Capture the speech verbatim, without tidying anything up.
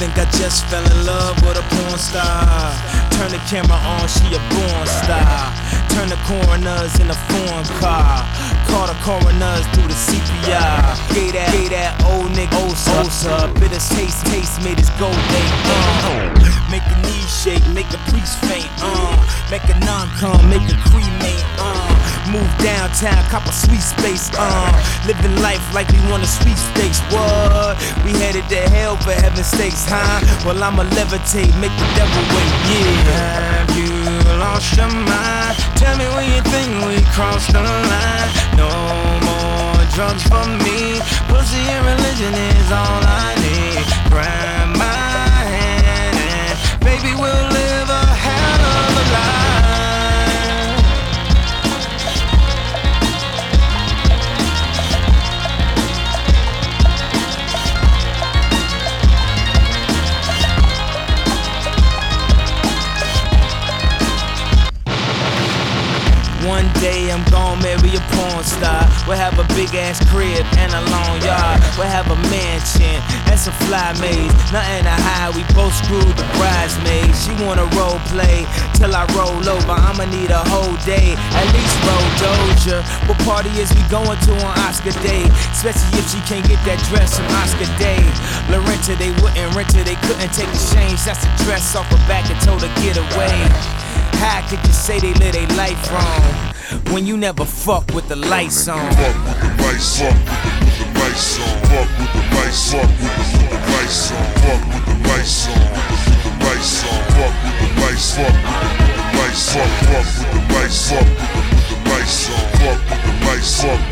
think I just fell in love with a porn star. Turn the camera on, she a born star. Turn the coroners in a foreign car. Call the coroners through the C P R. Gave that, gave that old nigga Osa. Bitter taste, taste made his gold day. Uh. Make a knee shake, make a priest faint. Uh. Make a non-com, make a cremate. Uh. Move downtown, cop a sweet space. Uh. Living life like we won a sweepstakes. What? We headed to hell for heaven's sakes, huh? Well, I'ma levitate, make the devil wait. Yeah. Have you lost your mind? Tell me when you think we crossed the line. No more drugs for me. Pussy and religion is all I need. Grab my hand and baby, we'll live a hell of a life. One day I'm gon' marry a porn star. We'll have a big ass crib and a long yard. We'll have a mansion and some fly maids. Nothing to hide, we both screwed the bridesmaids. She wanna role play till I roll over. I'ma need a whole day, at least roll Doja. What party is we going to on Oscar Day? Especially if she can't get that dress from Oscar Day. Lorenta, they wouldn't rent her, they couldn't take the change. That's the dress off her back and told her get away. How could you say they live their life wrong when you never fuck with the lights on? Fuck with the lights on, with the lights on. Fuck with the lights on, with the lights on. Fuck with the lights on, with the lights on. Fuck with the lights on, with the lights on. Fuck with the lights on, with the lights on. Fuck with the lights on.